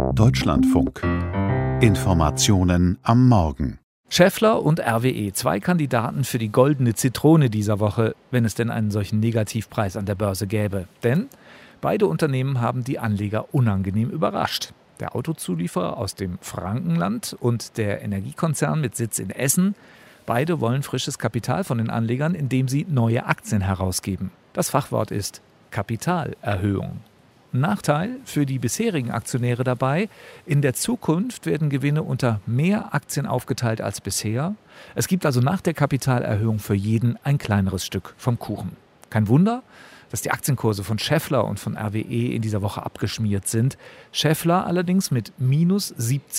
Deutschlandfunk. Informationen am Morgen. Schaeffler und RWE, zwei Kandidaten für die goldene Zitrone dieser Woche, wenn es denn einen solchen Negativpreis an der Börse gäbe. Denn beide Unternehmen haben die Anleger unangenehm überrascht. Der Autozulieferer aus dem Frankenland und der Energiekonzern mit Sitz in Essen. Beide wollen frisches Kapital von den Anlegern, indem sie neue Aktien herausgeben. Das Fachwort ist Kapitalerhöhung. Nachteil für die bisherigen Aktionäre dabei: In der Zukunft werden Gewinne unter mehr Aktien aufgeteilt als bisher. Es gibt also nach der Kapitalerhöhung für jeden ein kleineres Stück vom Kuchen. Kein Wunder, dass die Aktienkurse von Schaeffler und von RWE in dieser Woche abgeschmiert sind. Schaeffler allerdings mit minus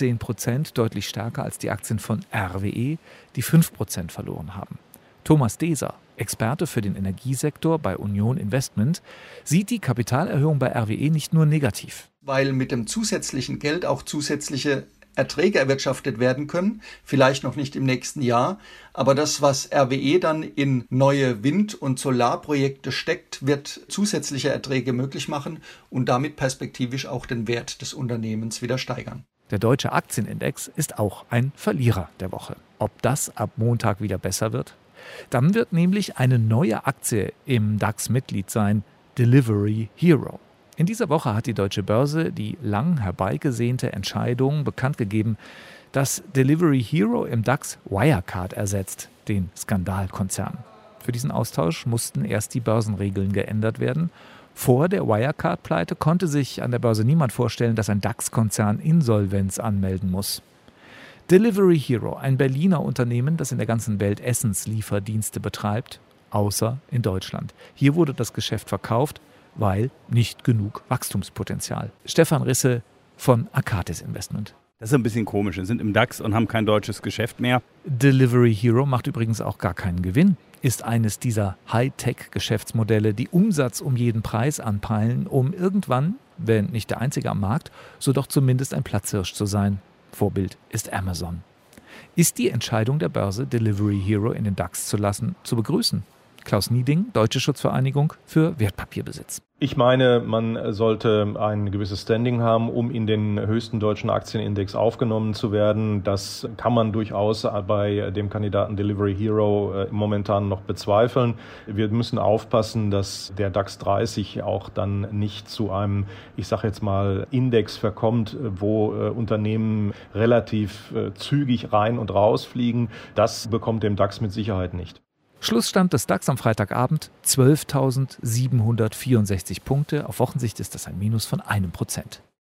17%, deutlich stärker als die Aktien von RWE, die 5% verloren haben. Thomas Deser, Experte für den Energiesektor bei Union Investment, sieht die Kapitalerhöhung bei RWE nicht nur negativ. Weil mit dem zusätzlichen Geld auch zusätzliche Erträge erwirtschaftet werden können, vielleicht noch nicht im nächsten Jahr, aber das, was RWE dann in neue Wind- und Solarprojekte steckt, wird zusätzliche Erträge möglich machen und damit perspektivisch auch den Wert des Unternehmens wieder steigern. Der deutsche Aktienindex ist auch ein Verlierer der Woche. Ob das ab Montag wieder besser wird? Dann wird nämlich eine neue Aktie im DAX Mitglied sein, Delivery Hero. In dieser Woche hat die Deutsche Börse die lang herbeigesehnte Entscheidung bekannt gegeben, dass Delivery Hero im DAX Wirecard ersetzt, den Skandalkonzern. Für diesen Austausch mussten erst die Börsenregeln geändert werden. Vor der Wirecard-Pleite konnte sich an der Börse niemand vorstellen, dass ein DAX-Konzern Insolvenz anmelden muss. Delivery Hero, ein Berliner Unternehmen, das in der ganzen Welt Essenslieferdienste betreibt, außer in Deutschland. Hier wurde das Geschäft verkauft, weil nicht genug Wachstumspotenzial. Stefan Risse von Akatis Investment. Das ist ein bisschen komisch. Wir sind im DAX und haben kein deutsches Geschäft mehr. Delivery Hero macht übrigens auch gar keinen Gewinn. Ist eines dieser Hightech-Geschäftsmodelle, die Umsatz um jeden Preis anpeilen, um irgendwann, wenn nicht der einzige am Markt, so doch zumindest ein Platzhirsch zu sein. Vorbild ist Amazon. Ist die Entscheidung der Börse, Delivery Hero in den DAX zu lassen, zu begrüßen? Klaus Nieding, Deutsche Schutzvereinigung für Wertpapierbesitz. Ich meine, man sollte ein gewisses Standing haben, um in den höchsten deutschen Aktienindex aufgenommen zu werden. Das kann man durchaus bei dem Kandidaten Delivery Hero momentan noch bezweifeln. Wir müssen aufpassen, dass der DAX 30 auch dann nicht zu einem, ich sage jetzt mal, Index verkommt, wo Unternehmen relativ zügig rein und raus fliegen. Das bekommt dem DAX mit Sicherheit nicht. Schlussstand des DAX am Freitagabend 12.764 Punkte. Auf Wochensicht ist das ein Minus von 1%.